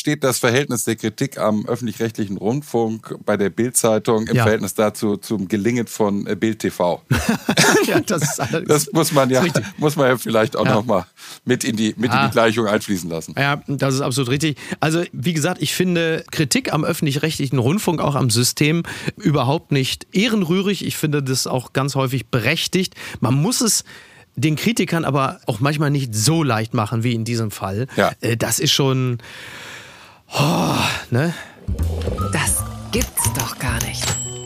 steht das Verhältnis der Kritik am öffentlich-rechtlichen Rundfunk bei der Bild-Zeitung im Verhältnis dazu zum Gelingen von Bild TV. Ja, das muss man ja vielleicht auch noch mal mit in die Gleichung einfließen lassen. Ja, das ist absolut richtig. Also wie gesagt, ich finde Kritik am öffentlich-rechtlichen Rundfunk, auch am System, überhaupt nicht ehrenrührig. Ich finde das auch ganz häufig berechtigt. Man muss es den Kritikern aber auch manchmal nicht so leicht machen wie in diesem Fall. Ja. Das ist schon... ne? Das gibt's doch gar nicht.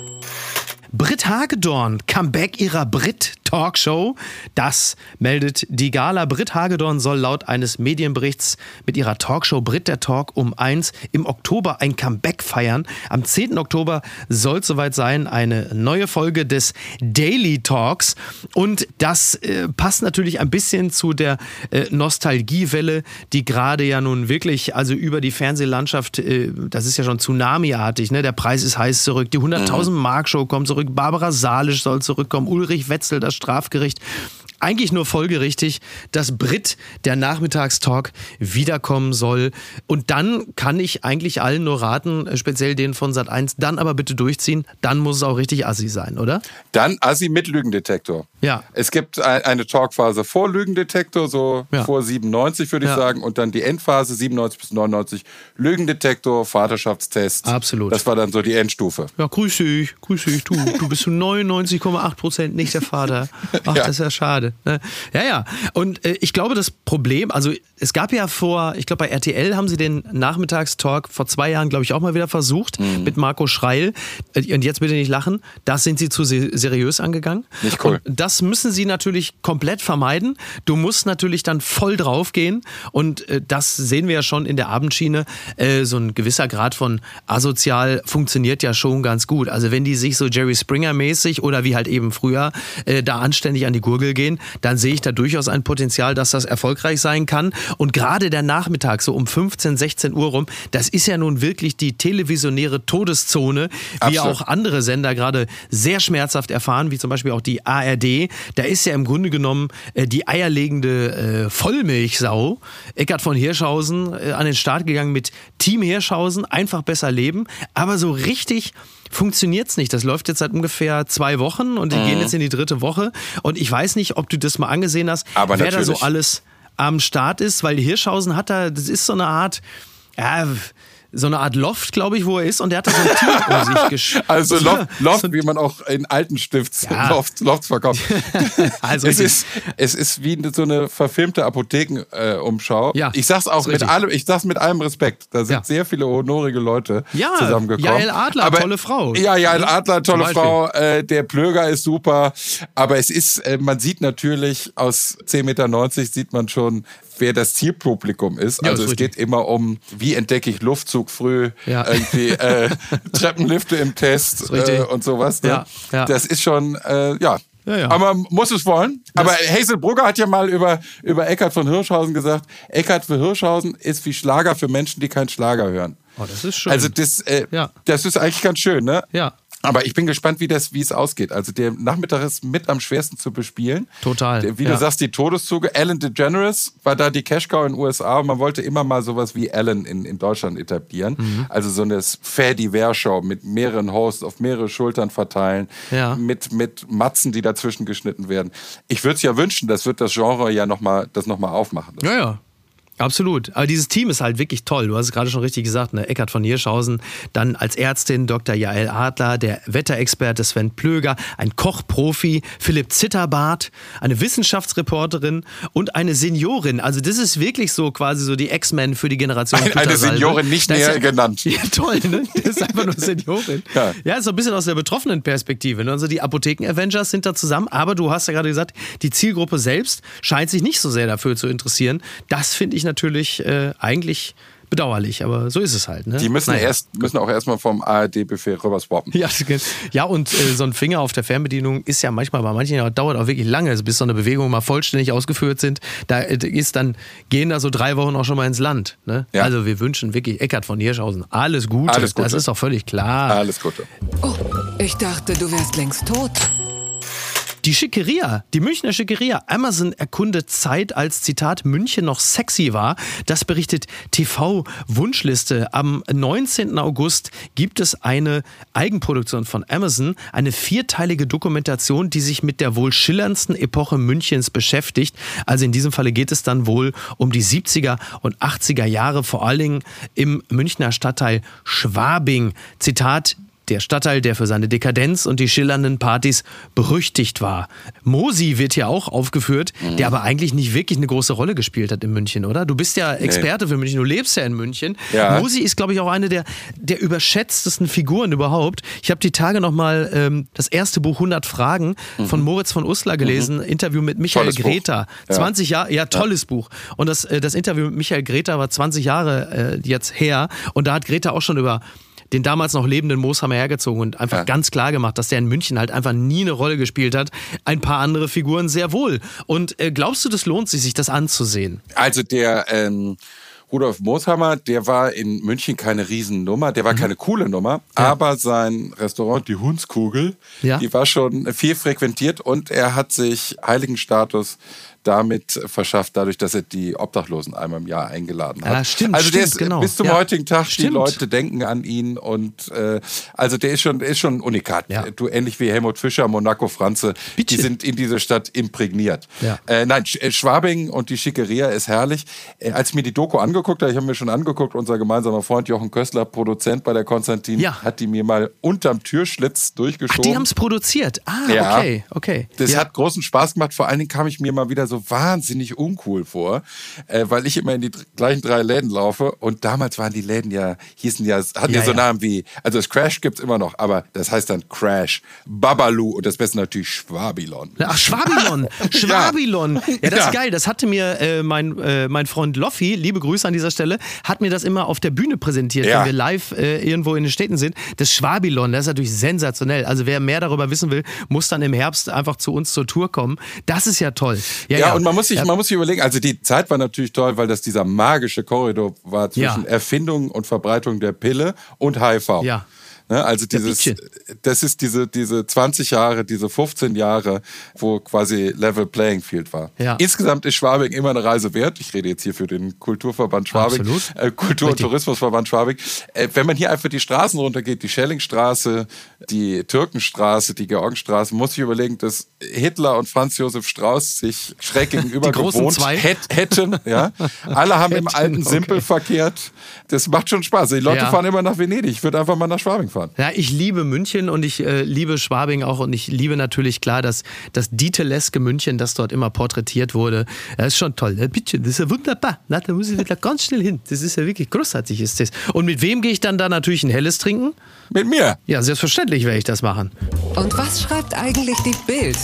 Britt Hagedorn, Comeback ihrer Brit-Talkshow. Das meldet die Gala. Britt Hagedorn soll laut eines Medienberichts mit ihrer Talkshow Brit der Talk um 1 im Oktober ein Comeback feiern. Am 10. Oktober soll es soweit sein, eine neue Folge des Daily Talks. Und das passt natürlich ein bisschen zu der Nostalgiewelle, die gerade ja nun wirklich, also über die Fernsehlandschaft, das ist ja schon Tsunami-artig, ne? Der Preis ist heiß zurück, die 100.000 Mark Show kommt zurück, Barbara Salisch soll zurückkommen, Ulrich Wetzel, das Strafgericht. Eigentlich nur folgerichtig, dass Brit, der Nachmittagstalk, wiederkommen soll. Und dann kann ich eigentlich allen nur raten, speziell den von Sat.1, dann aber bitte durchziehen. Dann muss es auch richtig assi sein, oder? Dann assi mit Lügendetektor. Ja. Es gibt eine Talkphase vor Lügendetektor, so vor 97 würde ich sagen. Und dann die Endphase 97 bis 99. Lügendetektor, Vaterschaftstest. Absolut. Das war dann so die Endstufe. Ja, grüß dich. Du bist zu 99,8% nicht der Vater. Ach, das ist ja schade. Ja. Und ich glaube, das Problem, also es gab ja ich glaube bei RTL haben sie den Nachmittagstalk vor 2 Jahren, glaube ich, auch mal wieder versucht mit Marco Schreil. Und jetzt bitte nicht lachen, das sind sie zu seriös angegangen. Nicht cool. Und das müssen sie natürlich komplett vermeiden. Du musst natürlich dann voll drauf gehen. Und das sehen wir ja schon in der Abendschiene. So ein gewisser Grad von asozial funktioniert ja schon ganz gut. Also wenn die sich so Jerry Springer-mäßig oder wie halt eben früher da anständig an die Gurgel gehen, dann sehe ich da durchaus ein Potenzial, dass das erfolgreich sein kann. Und gerade der Nachmittag, so um 15, 16 Uhr rum, das ist ja nun wirklich die televisionäre Todeszone, wie auch andere Sender gerade sehr schmerzhaft erfahren, wie zum Beispiel auch die ARD. Da ist ja im Grunde genommen die eierlegende Vollmilchsau, Eckhard von Hirschhausen, an den Start gegangen mit Team Hirschhausen, einfach besser leben. Aber so richtig funktioniert's nicht. Das läuft jetzt seit ungefähr 2 Wochen und die gehen jetzt in die 3. Woche. Und ich weiß nicht, ob du das mal angesehen hast, aber wer da so alles am Start ist, weil Hirschhausen das ist so eine Art, Loft, glaube ich, wo er ist, und der hat da so ein Team um sich geschrieben. Also Loft, wie man auch in Altenstifts Lofts verkauft. Also es ist wie so eine verfilmte Apothekenumschau. Ich sag's auch mit allem Respekt. Da sind sehr viele honorige Leute zusammengekommen. Jael Adler, tolle Frau. Ja, Jael Adler, tolle Frau. Der Plöger ist super. Aber es ist, man sieht natürlich aus 10,90 Meter sieht man schon, wer das Zielpublikum ist. Ja, also es geht immer um, wie entdecke ich Luftzug früh, irgendwie Treppenlifte im Test und sowas. Ne? Ja. Das ist schon, Aber man muss es wollen. Aber Hazel Brugger hat ja mal über Eckhard von Hirschhausen gesagt, Eckhard von Hirschhausen ist wie Schlager für Menschen, die keinen Schlager hören. Oh, das ist schön. Also das ist eigentlich ganz schön, ne? Ja. Aber ich bin gespannt, wie es ausgeht. Also der Nachmittag ist mit am schwersten zu bespielen. Total. Wie du sagst, die Todeszüge. Ellen DeGeneres war da die Cash-Cow in den USA und man wollte immer mal sowas wie Ellen in Deutschland etablieren. Also so eine Fair-Divers-Show mit mehreren Hosts auf mehrere Schultern verteilen, mit Matzen, die dazwischen geschnitten werden. Ich würde es ja wünschen, das wird das Genre ja noch mal aufmachen. Ja. Absolut. Aber dieses Team ist halt wirklich toll. Du hast es gerade schon richtig gesagt, ne? Eckhard von Hirschhausen, dann als Ärztin Dr. Jael Adler, der Wetterexperte Sven Plöger, ein Kochprofi Philipp Zitterbart, eine Wissenschaftsreporterin und eine Seniorin. Also das ist wirklich so quasi so die X-Men für die Generation Eine Seniorin, nicht näher genannt. Ja, toll, ne? Das ist einfach nur Seniorin. Ja, ist so ein bisschen aus der betroffenen Perspektive. Ne? Also die Apotheken-Avengers sind da zusammen, aber du hast ja gerade gesagt, die Zielgruppe selbst scheint sich nicht so sehr dafür zu interessieren. Das finde ich natürlich eigentlich bedauerlich, aber so ist es halt. Ne? Die müssen auch erstmal vom ARD-Buffet rüber swappen. Ja, und so ein Finger auf der Fernbedienung ist ja manchmal bei manchen dauert auch wirklich lange, bis so eine Bewegung mal vollständig ausgeführt sind. Gehen da so 3 Wochen auch schon mal ins Land. Ne? Ja. Also wir wünschen wirklich Eckhard von Hirschhausen alles Gute. Das ist doch völlig klar. Alles Gute. Oh, ich dachte, du wärst längst tot. Die Schickeria, die Münchner Schickeria. Amazon erkundet Zeit, als, Zitat, München noch sexy war. Das berichtet TV-Wunschliste. Am 19. August gibt es eine Eigenproduktion von Amazon, eine 4-teilige Dokumentation, die sich mit der wohl schillerndsten Epoche Münchens beschäftigt. Also in diesem Falle geht es dann wohl um die 70er und 80er Jahre, vor allen Dingen im Münchner Stadtteil Schwabing. Zitat: Der Stadtteil, der für seine Dekadenz und die schillernden Partys berüchtigt war. Mosi wird hier auch aufgeführt, der aber eigentlich nicht wirklich eine große Rolle gespielt hat in München, oder? Du bist ja Experte für München, du lebst ja in München. Ja. Mosi ist, glaube ich, auch eine der überschätztesten Figuren überhaupt. Ich habe die Tage nochmal das erste Buch 100 Fragen von Moritz von Uslar gelesen, Interview mit Michael Greta. 20 Jahre, tolles Buch. Und das Interview mit Michael Greta war 20 Jahre jetzt her und da hat Greta auch schon über den damals noch lebenden Mooshammer hergezogen und einfach ganz klar gemacht, dass der in München halt einfach nie eine Rolle gespielt hat. Ein paar andere Figuren sehr wohl. Und glaubst du, das lohnt sich das anzusehen? Also der Rudolf Mooshammer, der war in München keine Riesennummer, der war keine coole Nummer, aber sein Restaurant, die Hundskugel, die war schon viel frequentiert und er hat sich Heiligenstatus damit verschafft, dadurch, dass er die Obdachlosen einmal im Jahr eingeladen hat. Stimmt, also der ist genau. Bis zum heutigen Tag, die Leute denken an ihn und also der ist schon ein Unikat. Ja. Du, ähnlich wie Helmut Fischer, Monaco Franze, die sind in diese Stadt imprägniert. Ja. Schwabing und die Schickeria ist herrlich. Als ich mir die Doku angeguckt habe, ich habe mir schon angeguckt, unser gemeinsamer Freund Jochen Köstler, Produzent bei der Konstantin, hat die mir mal unterm Türschlitz durchgeschoben. Ach, die haben es produziert? Okay. Das hat großen Spaß gemacht. Vor allen Dingen kam ich mir mal wieder so wahnsinnig uncool vor, weil ich immer in die gleichen 3 Läden laufe und damals waren die Läden hatten so Namen wie, also das Crash gibt's immer noch, aber das heißt dann Crash, Babalu und das Beste natürlich Schwabilon. Ach, Schwabilon. Schwabilon. Ja, das ist geil. Das hatte mir mein Freund Loffi, liebe Grüße an dieser Stelle, hat mir das immer auf der Bühne präsentiert, wenn wir live irgendwo in den Städten sind. Das Schwabilon, das ist natürlich sensationell. Also wer mehr darüber wissen will, muss dann im Herbst einfach zu uns zur Tour kommen. Das ist ja toll. Ja, und man muss sich überlegen, also die Zeit war natürlich toll, weil das dieser magische Korridor war zwischen Erfindung und Verbreitung der Pille und HIV. Ja. Ne, also das ist diese 20 Jahre, diese 15 Jahre, wo quasi Level Playing Field war. Ja. Insgesamt ist Schwabing immer eine Reise wert. Ich rede jetzt hier für den Kulturverband Schwabing, Kultur- und Tourismusverband Schwabing. Wenn man hier einfach die Straßen runtergeht, die Schellingstraße, die Türkenstraße, die Georgenstraße, muss ich überlegen, dass Hitler und Franz Josef Strauß sich schräg gegenüber gewohnt hätten. Ja. Alle haben im alten Simpel verkehrt. Das macht schon Spaß. Die Leute fahren immer nach Venedig. Ich würde einfach mal nach Schwabing fahren. Ja, ich liebe München und ich liebe Schwabing auch und ich liebe natürlich klar, dass das Dieteleske München, das dort immer porträtiert wurde. Das ist schon toll. Bitte, das ist ja wunderbar. Na, da muss ich wieder ganz schnell hin. Das ist ja wirklich großartig, ist das. Und mit wem gehe ich dann da natürlich ein helles trinken? Mit mir. Ja, selbstverständlich werde ich das machen. Und was schreibt eigentlich die Bild?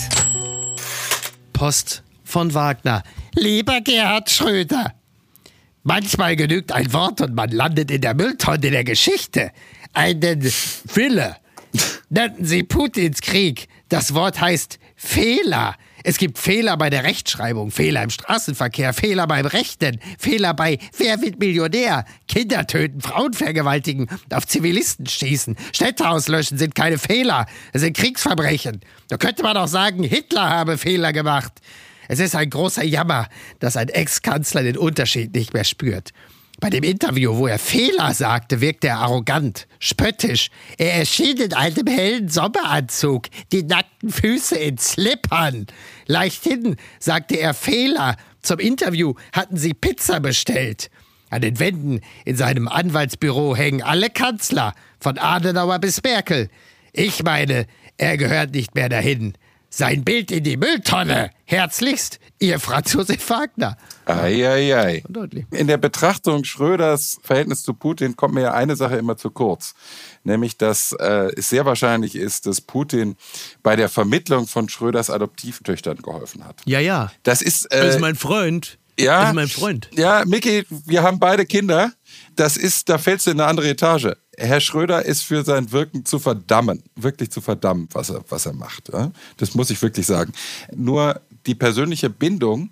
Post von Wagner. Lieber Gerhard Schröder, manchmal genügt ein Wort und man landet in der Mülltonne der Geschichte. Einen Wille. Nannten Sie Putins Krieg. Das Wort heißt Fehler. Es gibt Fehler bei der Rechtschreibung, Fehler im Straßenverkehr, Fehler beim Rechnen, Fehler bei Wer wird Millionär? Kinder töten, Frauen vergewaltigen, auf Zivilisten schießen, Städte auslöschen sind keine Fehler, es sind Kriegsverbrechen. Da könnte man auch sagen, Hitler habe Fehler gemacht. Es ist ein großer Jammer, dass ein Ex-Kanzler den Unterschied nicht mehr spürt. Bei dem Interview, wo er Fehler sagte, wirkte er arrogant, spöttisch. Er erschien in einem hellen Sommeranzug, die nackten Füße in Slippern. Leichthin sagte er Fehler. Zum Interview hatten sie Pizza bestellt. An den Wänden in seinem Anwaltsbüro hängen alle Kanzler, von Adenauer bis Merkel. Ich meine, er gehört nicht mehr dahin. Sein Bild in die Mülltonne. Herzlichst, Ihr Franz Josef Wagner. Eieiei. In der Betrachtung Schröders Verhältnis zu Putin kommt mir ja eine Sache immer zu kurz. Nämlich, dass es sehr wahrscheinlich ist, dass Putin bei der Vermittlung von Schröders Adoptivtöchtern geholfen hat. Ja. Das ist mein Freund. Ja, das ist mein Freund. Ja, Micky, wir haben beide Kinder. Da fällst du in eine andere Etage. Herr Schröder ist für sein Wirken zu verdammen, wirklich zu verdammen, was er macht. Ja? Das muss ich wirklich sagen. Nur die persönliche Bindung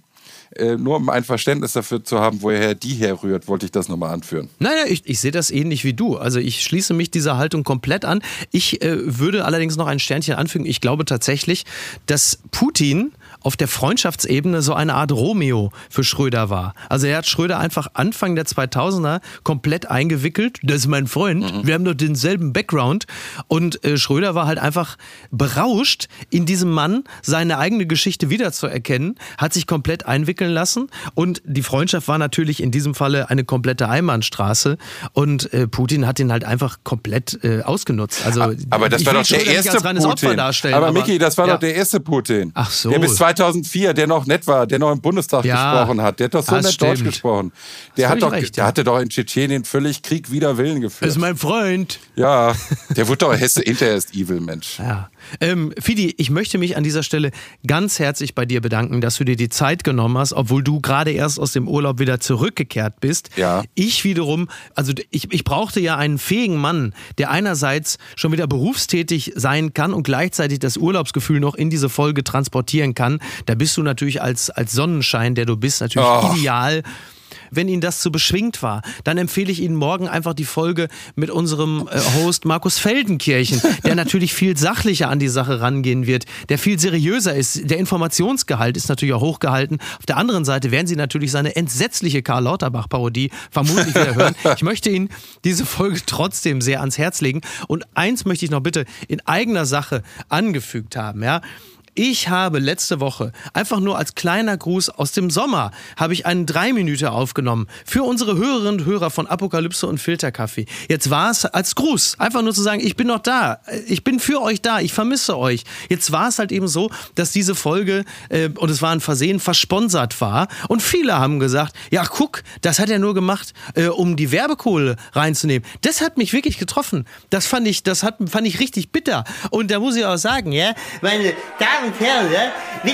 nur um ein Verständnis dafür zu haben, woher die herrührt, wollte ich das nochmal anführen. Naja, ich sehe das ähnlich wie du. Also ich schließe mich dieser Haltung komplett an. Ich würde allerdings noch ein Sternchen anfügen. Ich glaube tatsächlich, dass Putin auf der Freundschaftsebene so eine Art Romeo für Schröder war. Also er hat Schröder einfach Anfang der 2000er komplett eingewickelt. Das ist mein Freund, wir haben doch denselben Background. Und Schröder war halt einfach berauscht, in diesem Mann seine eigene Geschichte wiederzuerkennen, hat sich komplett einwickeln lassen und die Freundschaft war natürlich in diesem Falle eine komplette Einbahnstraße und Putin hat ihn halt einfach komplett ausgenutzt. Also, aber das war doch der erste Putin. Aber Micky, das war doch der erste Putin. Ach so. Der bis 2004, der noch nett war, der noch im Bundestag gesprochen hat. Der hat doch so nett Deutsch gesprochen. Der hatte doch in Tschetschenien völlig Krieg wider Willen geführt. Das ist mein Freund. Ja, der wurde doch hinterher ist evil, Mensch. Ja. Fidi, ich möchte mich an dieser Stelle ganz herzlich bei dir bedanken, dass du dir die Zeit genommen hast, obwohl du gerade erst aus dem Urlaub wieder zurückgekehrt bist. Ja. Ich wiederum, also ich brauchte ja einen fähigen Mann, der einerseits schon wieder berufstätig sein kann und gleichzeitig das Urlaubsgefühl noch in diese Folge transportieren kann. Da bist du natürlich als Sonnenschein, der du bist, natürlich ideal. Wenn Ihnen das zu beschwingt war, dann empfehle ich Ihnen morgen einfach die Folge mit unserem Host Markus Feldenkirchen, der natürlich viel sachlicher an die Sache rangehen wird, der viel seriöser ist. Der Informationsgehalt ist natürlich auch hochgehalten. Auf der anderen Seite werden Sie natürlich seine entsetzliche Karl Lauterbach-Parodie vermutlich wieder hören. Ich möchte Ihnen diese Folge trotzdem sehr ans Herz legen. Und eins möchte ich noch bitte in eigener Sache angefügt haben, ja. Ich habe letzte Woche, einfach nur als kleiner Gruß aus dem Sommer, habe ich einen 3-Minüter aufgenommen für unsere Hörerinnen und Hörer von Apokalypse und Filterkaffee. Jetzt war es als Gruß, einfach nur zu sagen, ich bin noch da, ich bin für euch da, ich vermisse euch. Jetzt war es halt eben so, dass diese Folge, und es war ein Versehen, versponsert war und viele haben gesagt, ja guck, das hat er nur gemacht, um die Werbekohle reinzunehmen. Das hat mich wirklich getroffen. Das fand ich richtig bitter. Und da muss ich auch sagen, ja, meine Damen und Herren, ja,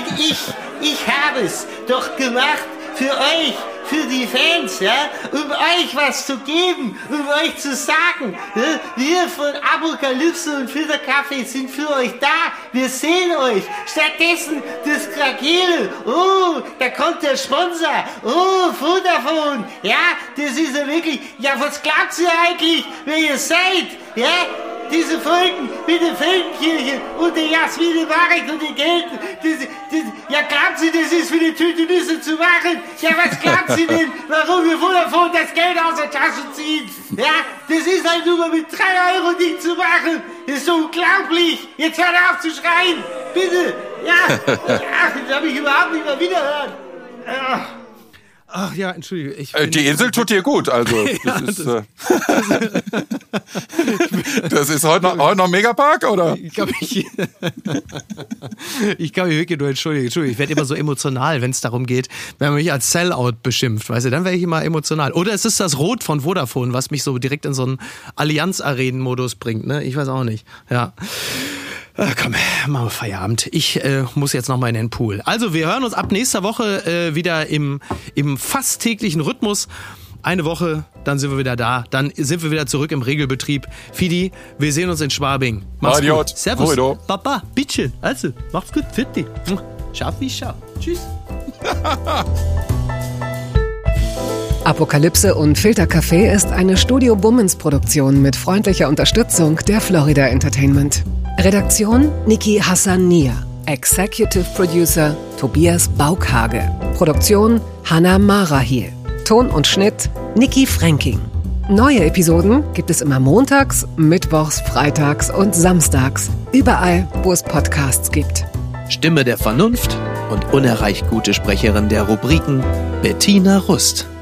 ich habe es doch gemacht für euch, für die Fans, ja, um euch was zu geben, um euch zu sagen, ja, wir von Apokalypse und Filterkaffee sind für euch da, wir sehen euch. Stattdessen das Krakele, oh, da kommt der Sponsor, oh, Vodafone, ja, das ist ja wirklich, ja, was glaubt ihr eigentlich, wer ihr seid, ja? Diese Folgen mit der Feldenkirche und der Jasmine Marek und den Gelten, ja, glaubt sie, das ist für die Tüte Nüsse zu machen? Ja, was glaubt sie denn, warum wir Vodafone das Geld aus der Tasche ziehen? Ja, das ist halt nur mal mit 3 Euro nicht zu machen. Das ist so unglaublich. Jetzt hört auf zu schreien. Bitte. Ja, das habe ich überhaupt nicht mehr wiederhören. Ach ja, entschuldige. Die Insel tut dir gut, also. Das ist heute noch Megapark, oder? Ich kann mich wirklich nur entschuldigen. Ich werde immer so emotional, wenn es darum geht, wenn man mich als Sellout beschimpft, weißt du, dann werde ich immer emotional. Oder es ist das Rot von Vodafone, was mich so direkt in so einen Allianz-Arenen-Modus bringt, ne? Ich weiß auch nicht. Ja. Komm, machen wir Feierabend. Ich muss jetzt noch mal in den Pool. Also, wir hören uns ab nächster Woche wieder im fast täglichen Rhythmus. Eine Woche, dann sind wir wieder da. Dann sind wir wieder zurück im Regelbetrieb. Fidi, wir sehen uns in Schwabing. Mach's gut. Servus. Ruido. Papa, bitte. Also, macht's gut. Fitti. Ciao, wie ciao. Tschüss. Apokalypse und Filterkaffee ist eine Studio Bummens Produktion mit freundlicher Unterstützung der Florida Entertainment. Redaktion Niki Hassania. Executive Producer Tobias Baukhage. Produktion Hannah Marahiel. Ton und Schnitt Niki Fränking. Neue Episoden gibt es immer montags, mittwochs, freitags und samstags. Überall, wo es Podcasts gibt. Stimme der Vernunft und unerreicht gute Sprecherin der Rubriken Bettina Rust.